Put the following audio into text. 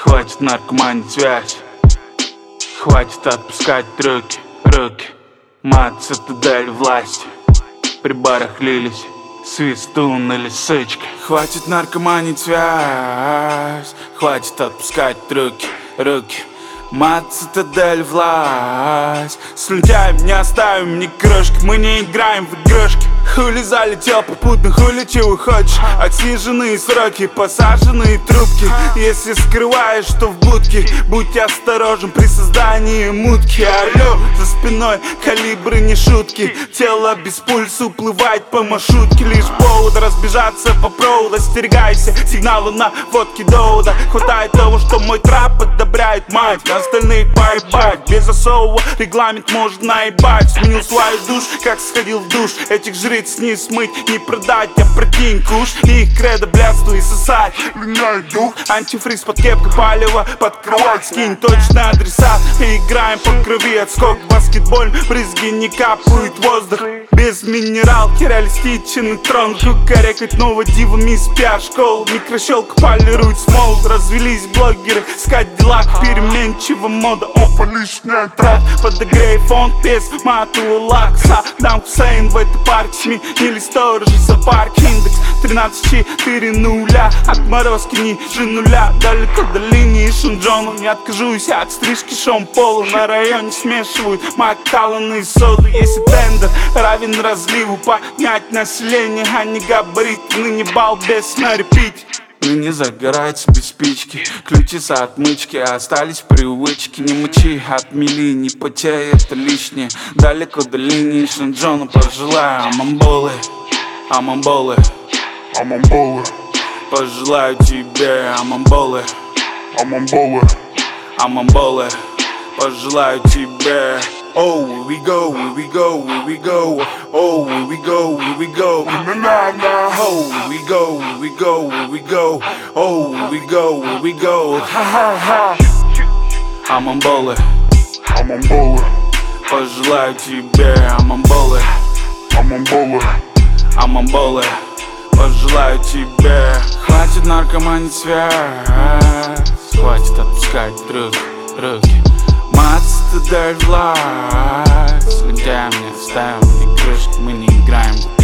Хватит наркоманить связь, хватит отпускать руки. Мат, цитадель власти, при барах лились свистун или сычка. Хватит наркоманить связь, хватит отпускать руки. Мат, цитадель власть. С лентяем не оставим ни крошки, мы не играем в игрушки. Хули залетел попутно, хули чего хочешь. Отсниженные сроки, посаженные трубки. Если скрываешь, что в будке, будь осторожен при создании мутки. Алло, за спиной калибры не шутки. Тело без пульса уплывает по маршрутке. Лишь повод разбежаться по проводу. Остерегайся сигнала на водке довода. Хватает того, что мой трап одобряет мать. На остальных поебать, без особого регламент можно наебать. Сменил свою душ, как сходил в душ. Этих жриц не смыть, не продать. Я прикинь куш, и их кредо блядство и сосать. Линяет дух, антифриз под кепкой палево. Под кровать скинь точный адресат. И играем по крови, отскок баскетболь. Брызги не капают воздух. Без минералки реалистичен трон. Кукарекать нового дивами из пиар-школ. Микрощелка полирует смол. Развелись блогеры, искать дела переменчива мода. Опа, лишняя трат. Подогрей фонд без матового лакса. Дам Хусейн в этой парке. Сменили сторожи за парк. Индекс 13-4-0. Отморозки ниже нуля. Далеко до линии Шунджону. Не откажусь от стрижки Шон Полу. На районе смешивают Маккаллан и соду. Если тендер равен разливу, поднять население, а не габарит. Ныне балбес на репите. Не загорается без спички. Ключи за отмычки, остались привычки. Не мочи, отмели, не потеряй, это лишнее. Далеко до линии Шанджону пожелаю. Амамболы, амамболы, амамболы. Пожелаю тебе амамболы, амамболы, амамболы. Пожелаю тебе. Oh, here we go, here we go, here we go. Oh, here we go, here we go. Oh, here we go, here we go, here we go. Oh, here we go, here we go. Ha ha ha. Амамболы, амамболы. Пожелаю тебе амамболы, амамболы, амамболы. Пожелаю тебе. Хватит наркоманить связь, хватит отпускать руки. Мат, цитадель власть. Лентяем не оставим ни крышки, мы не играем в